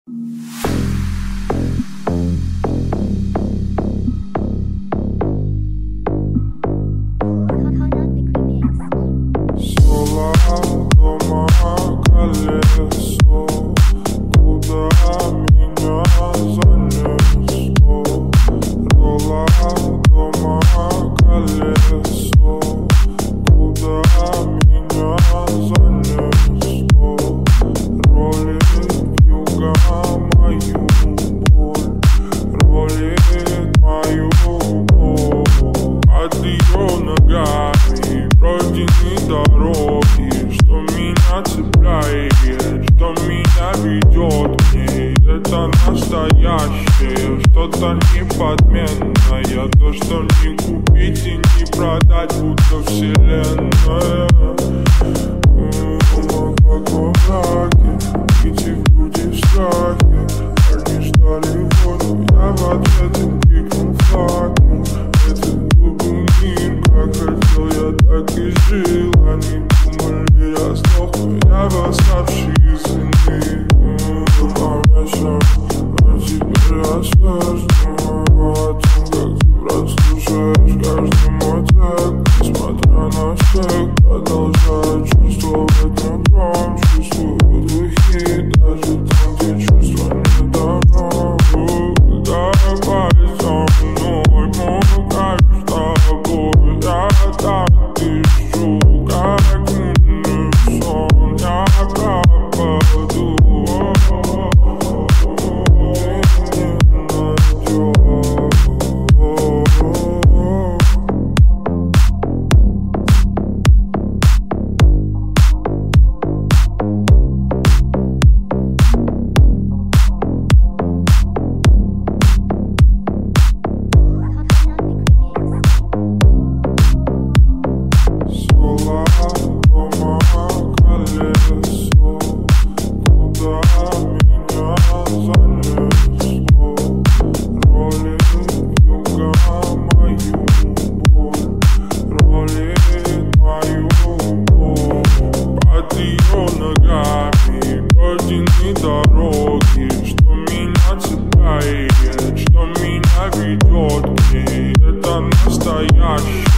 настоящее, что-то неподменное, то, что не купить и не продать, будто вселенная. Как во мраке, идти в пути в страхе, парни ждали воду, я в ответ им крикнул факел. Этот глупый мир, как хотел я, так и жил. Они думали, я сдох, но я восставший из земли. А вечером теперь рассказываю о том, как ты прослушаешь каждый мой трек. Несмотря на всех, продолжаю чувствовать нутром. Чувствую духи, даже там, где чувства не давно. Давай со мной, мой кайф с тобой. Я так дышу, как умный сон. Я пропаду. Дороги, что меня цепляет, что меня ведет к ней, это настоящее.